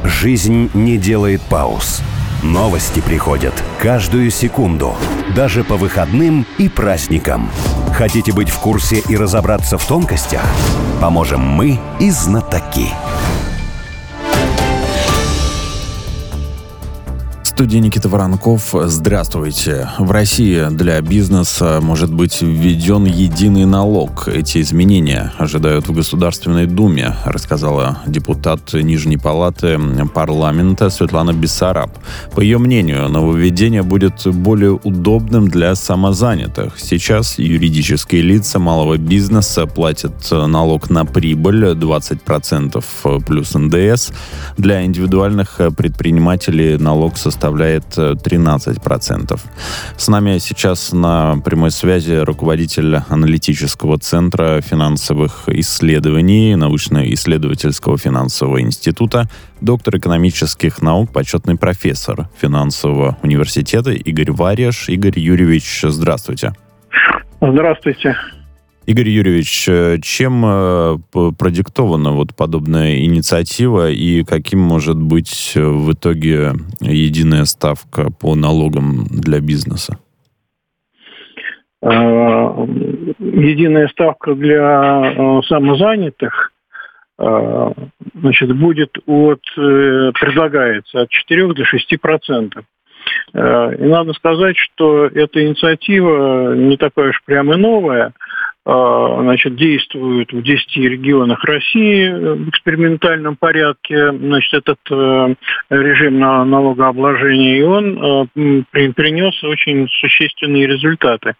Жизнь не делает пауз. Новости приходят каждую секунду, даже по выходным и праздникам. Хотите быть в курсе и разобраться в тонкостях? Поможем мы и знатоки. В студии Никита Воронков. Здравствуйте. В России для бизнеса может быть введен единый налог. Эти изменения ожидают в Государственной Думе, рассказала депутат Нижней палаты парламента Светлана Бессараб. По ее мнению, нововведение будет более удобным для самозанятых. Сейчас юридические лица малого бизнеса платят налог на прибыль 20% плюс НДС. Для индивидуальных предпринимателей налог составляет 13%. С нами сейчас на прямой связи руководитель аналитического центра финансовых исследований научно-исследовательского финансового института, доктор экономических наук, почетный профессор финансового университета Игорь Вареш. Игорь Юрьевич, здравствуйте. Здравствуйте. Игорь Юрьевич, чем продиктована подобная инициатива и каким может быть в итоге единая ставка по налогам для бизнеса? Единая ставка для самозанятых будет предлагается от 4 до 6%. И надо сказать, что эта инициатива не такая уж прямо и новая. Действует в 10 регионах России в экспериментальном порядке, этот режим налогообложения, и он принес очень существенные результаты.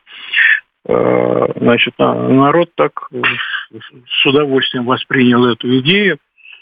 Народ так с удовольствием воспринял эту идею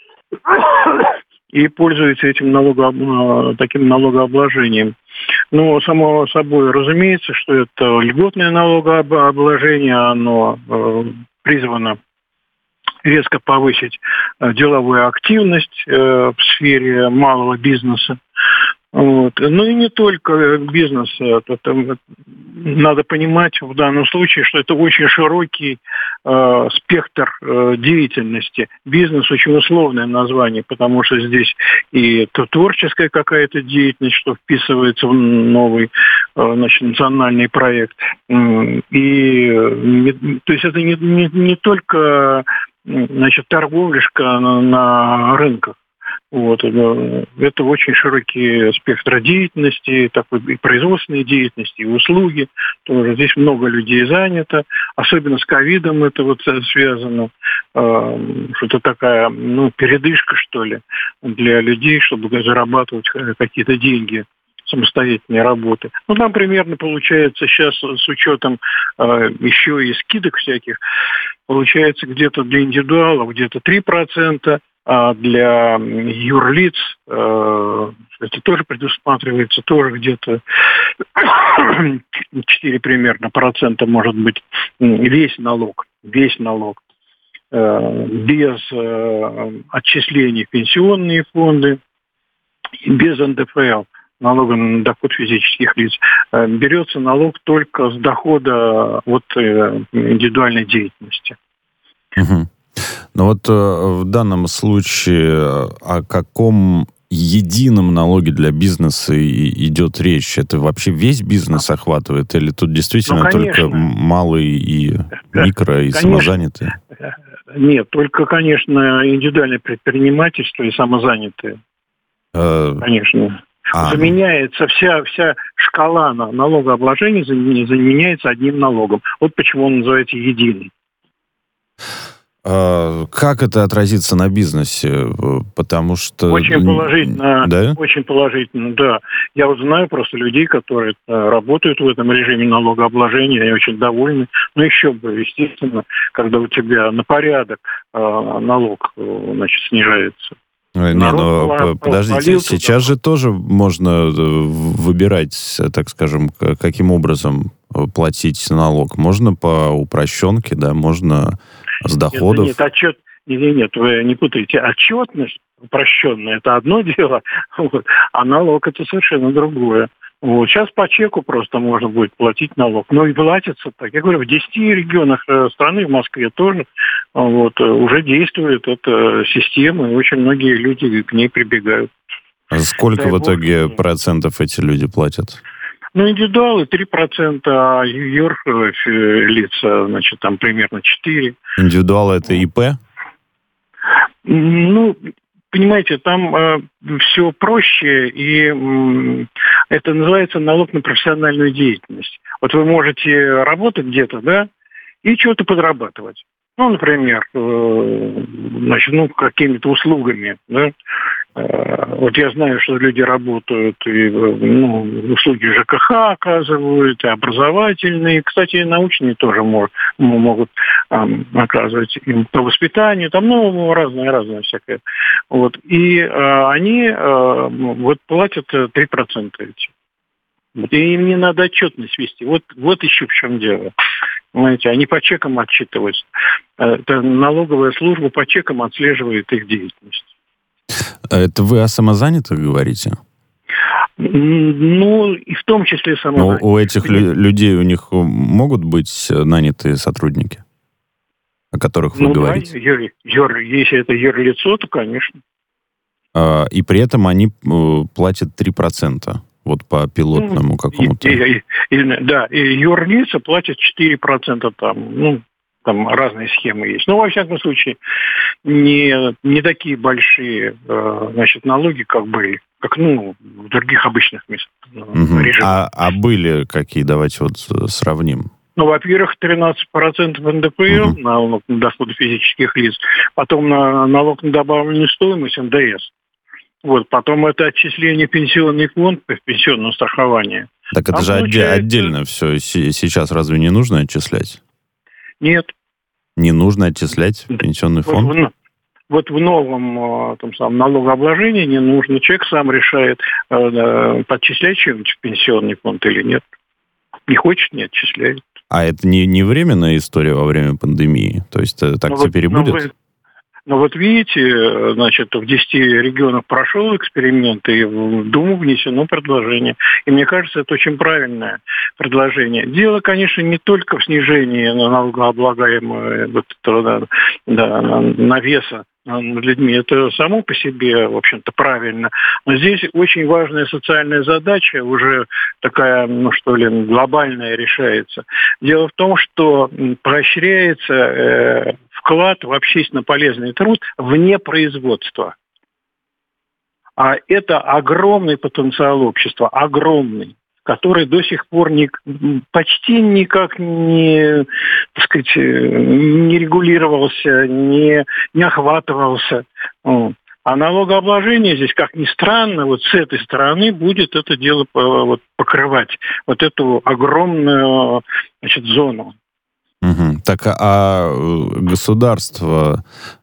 и пользуется этим таким налогообложением. Но, само собой, разумеется, что это льготное налогообложение, оно призвано резко повысить деловую активность в сфере малого бизнеса. Ну и не только бизнеса. Надо понимать в данном случае, что это очень широкий спектр деятельности. Бизнес очень условное название, потому что здесь и творческая какая-то деятельность, что вписывается в новый национальный проект. То есть это не только торговляшка на рынках. Это очень широкий спектр деятельности, такой и производственной деятельности, и услуги. Тоже здесь много людей занято, особенно с ковидом это связано, что-то такая, передышка, что ли, для людей, чтобы зарабатывать какие-то деньги, самостоятельной работы. Там примерно получается сейчас с учетом еще и скидок всяких, получается где-то для индивидуалов где-то 3%, а для юрлиц это тоже предусматривается, тоже где-то 4 примерно процента может быть весь налог, без отчислений в пенсионные фонды, без НДФЛ, налога на доход физических лиц. Берется налог только с дохода от индивидуальной деятельности. Угу. Но в данном случае о каком едином налоге для бизнеса идет речь? Это вообще весь бизнес охватывает? Или тут действительно только малые и микро, и самозанятые? Нет, только, конечно, индивидуальное предпринимательство и самозанятые. Конечно. Заменяется вся шкала налогообложения заменяется одним налогом. Вот почему он называется единый. Как это отразится на бизнесе? Потому что... Очень положительно. Да? Очень положительно, да. Я знаю просто людей, которые работают в этом режиме налогообложения, они очень довольны. Но еще бы, естественно, когда у тебя на порядок налог, снижается. Подождите, сейчас же тоже можно выбирать, так скажем, каким образом платить налог. Можно по упрощенке, да, можно с доходов. Нет, вы не путаете. Отчетность упрощенная – это одно дело, а налог – это совершенно другое. Вот. Сейчас по чеку просто можно будет платить налог. Но и платится так. Я говорю, в 10 регионах страны, в Москве тоже, вот, уже действует эта система, и очень многие люди к ней прибегают. А сколько в итоге процентов эти люди платят? Ну, индивидуалы 3%, а юрлица, значит, там примерно 4%. Индивидуалы это ИП? Ну, понимаете, там все проще, и это называется налог на профессиональную деятельность. Вот вы можете работать где-то, да, и что-то подрабатывать. Ну, например, значит, какими-то услугами, да. Вот я знаю, что люди работают, и услуги ЖКХ оказывают, и образовательные, кстати, и научные тоже могут оказывать им по воспитанию, там, разное всякое. Вот. И они вот платят 3% эти. И им не надо отчетность вести. Вот еще в чем дело. Понимаете, они по чекам отчитываются. Это налоговая служба по чекам отслеживает их деятельность. Это вы о самозанятых говорите? Ну, и в том числе самозанятых. Но у этих людей, у них могут быть нанятые сотрудники, о которых вы говорите? Да, если это юрлицо, то, конечно. И при этом они платят 3%. Вот по пилотному какому-то. Да, и юрлица платят 4% там. Там разные схемы есть. Но, во всяком случае, не такие большие, значит, налоги, как были, как, в других обычных местах. А были какие? Давайте вот сравним. Ну, во-первых, 13% НДФЛ, налог на доходы физических лиц, потом налог на добавленную стоимость, НДС. Вот, потом это отчисление в пенсионный фонд, в пенсионное страхование. Так это же отдельно все. Сейчас разве не нужно отчислять? Нет. Не нужно отчислять пенсионный фонд? Вот в новом налогообложении не нужно. Человек сам решает, подчислять чем-нибудь в пенсионный фонд или нет. Не хочет, не отчисляет. А это не временная история во время пандемии? То есть так теперь и будет? Ну вот видите, значит, в 10 регионах прошел эксперимент, и в Думу внесено предложение. И мне кажется, это очень правильное предложение. Дело, конечно, не только в снижении налогооблагаемого навеса над людьми. Это само по себе, в общем-то, правильно. Но здесь очень важная социальная задача, уже такая, глобальная решается. Дело в том, что поощряется вклад в общественно полезный труд вне производства. А это огромный потенциал общества, огромный, который до сих пор почти никак не регулировался, не охватывался. А налогообложение здесь, как ни странно, вот с этой стороны будет это дело покрывать, вот эту огромную, зону. Так, а государстве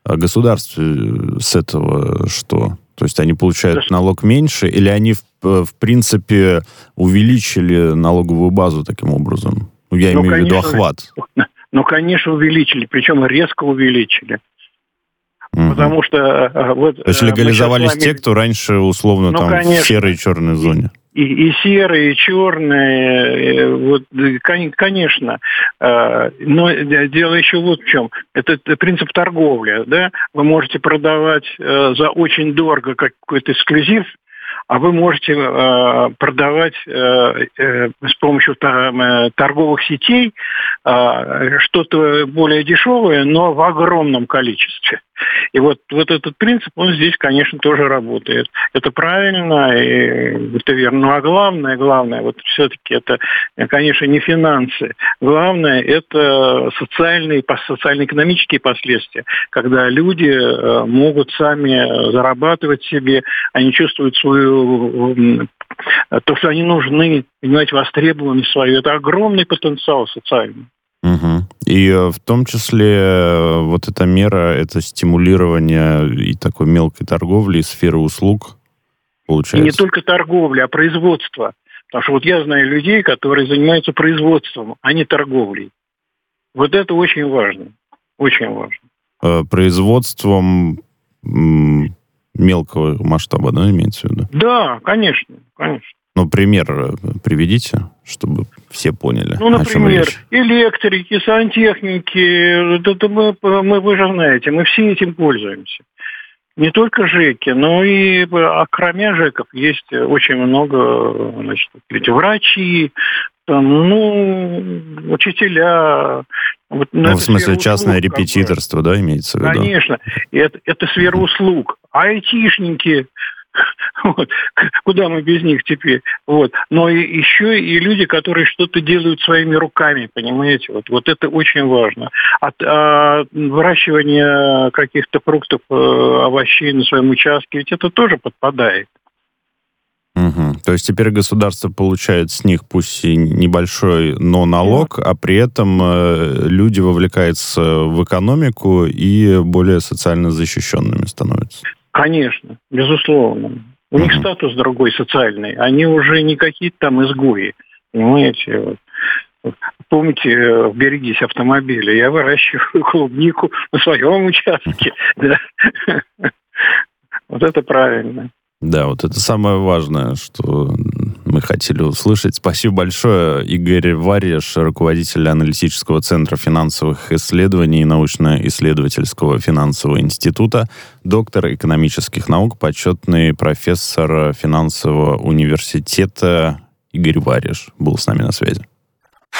с этого что? То есть они получают налог меньше, или они, в принципе, увеличили налоговую базу таким образом? Я имею в виду охват. Конечно, увеличили, причем резко увеличили. Потому что... То есть легализовались те, кто раньше, условно, в серой и черной зоне. И серые, и черные, конечно. Но дело еще вот в чем. Это принцип торговли, да? Вы можете продавать за очень дорого какой-то эксклюзив, а вы можете продавать с помощью торговых сетей что-то более дешевое, но в огромном количестве. И вот этот принцип, он здесь, конечно, тоже работает. Это правильно, и это верно. Ну, а главное, вот все-таки это, конечно, не финансы. Главное, это социально-экономические последствия, когда люди могут сами зарабатывать себе, они чувствуют то, что они нужны, понимаете, востребованы свою. Это огромный потенциал социальный. И в том числе вот эта мера, это стимулирование и такой мелкой торговли, и сферы услуг, получается. И не только торговля, а производство. Потому что вот я знаю людей, которые занимаются производством, а не торговлей. Вот это очень важно. Очень важно. Производством мелкого масштаба, да, имеется в виду? Да, конечно. Ну, пример приведите, чтобы все поняли, Ну, о чем например, речь. электрики, сантехники, вы же знаете, мы все этим пользуемся. Не только ЖЭКи, но и кроме ЖЭКов есть очень много, значит, эти врачи, учителя. Вот, Ну, в смысле, услуг, частное репетиторство, да, имеется в виду? Конечно, это сфера услуг. Айтишники, вот, куда мы без них теперь? Вот. Но еще и люди, которые что-то делают своими руками, понимаете? Вот это очень важно. От выращивания каких-то фруктов, овощей на своем участке, ведь это тоже подпадает. Угу. То есть теперь государство получает с них, пусть и небольшой, но налог, а при этом люди вовлекаются в экономику и более социально защищенными становятся. Конечно, безусловно. У них статус другой социальный. Они уже не какие-то там изгои. Понимаете? Вот. Помните, берегись автомобиля. Я выращиваю клубнику на своем участке. Вот это правильно. Да, вот это самое важное, что мы хотели услышать. Спасибо большое. Игорь Варьяш, руководитель аналитического центра финансовых исследований и научно-исследовательского финансового института, доктор экономических наук, почетный профессор финансового университета Игорь Варьяш был с нами на связи.